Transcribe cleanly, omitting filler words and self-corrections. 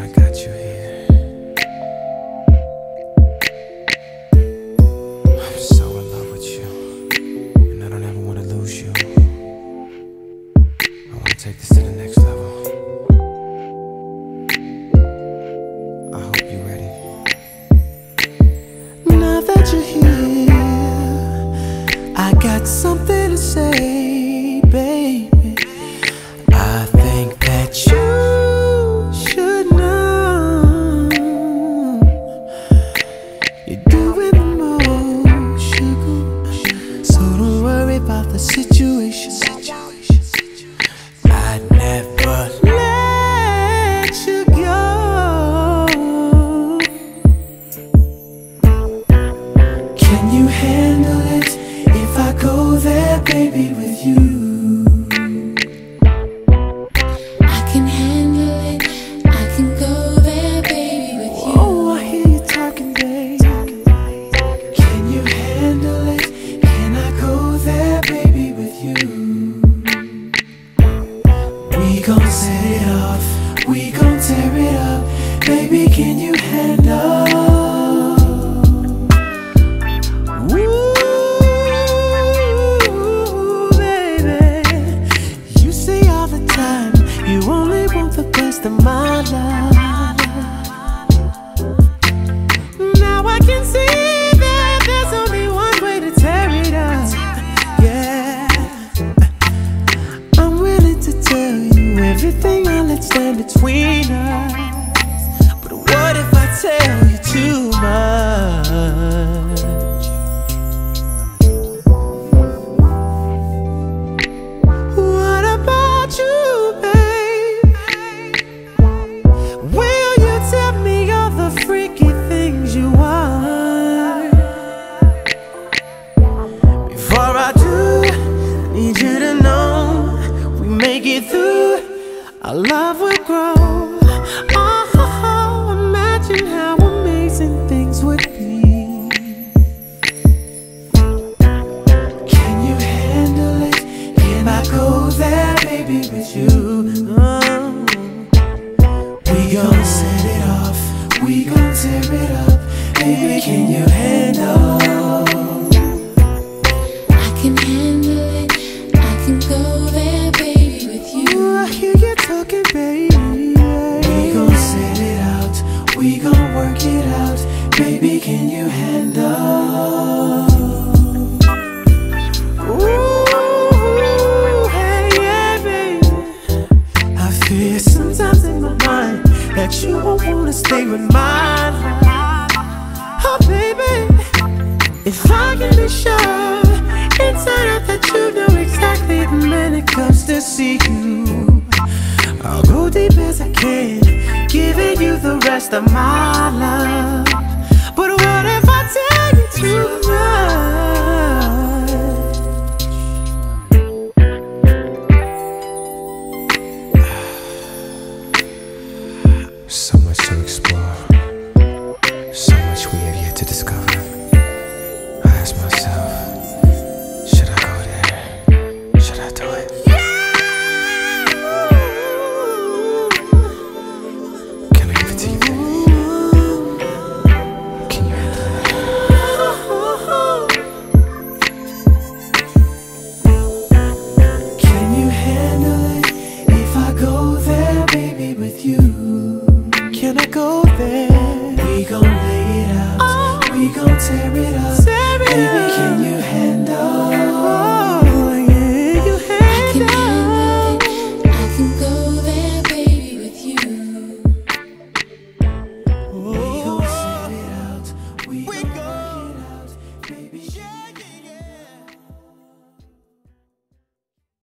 I got you here. I'm so in love with you, and I don't ever want to lose you. I want to take this to the next level. I hope you're ready. Now that you're here, I got something to say, baby. I think that you should know you're doing the most, sugar. So don't worry about the situation. I'd never let you go. Can you handle it if I go there, baby, with you? We gon' set it off, we gon' tear it up. Baby, can you handle? Ooh, baby. You say all the time you only want the best of my love. Now I can see that there's only one way to tear it up. Yeah, I'm willing to tell you everything I let stand between us. But what if I tell you too much? What about you, babe? Will you tell me all the freaky things you want? Before I do, I need you to know we make it through, our love will grow. Oh, imagine how amazing things would be. Can you handle it? Can I go there, baby, with you? We gon' set it off, we gon' tear it up. Baby, can you handle? I can handle it, I can go there, baby, with you. I hear you talking, baby. We gon' set it out, we gon' work it out. Baby, can you handle? Ooh, hey, yeah, baby. I fear sometimes in my mind that you won't wanna stay with my life. Oh, baby, if I can be sure inside out that you know exactly the man it comes to see you, I'll go deep as I can, giving you the rest of my love. But what if I tell you too much? So much to explore, so much we have yet to discover. I ask myself, should I go there? Should I do it? Can I give it to you, baby? Can you handle it? Can you handle it if I go there, baby, with you? Can I go there? We gon' lay it out, we gon' tear it up. Baby, can you handle?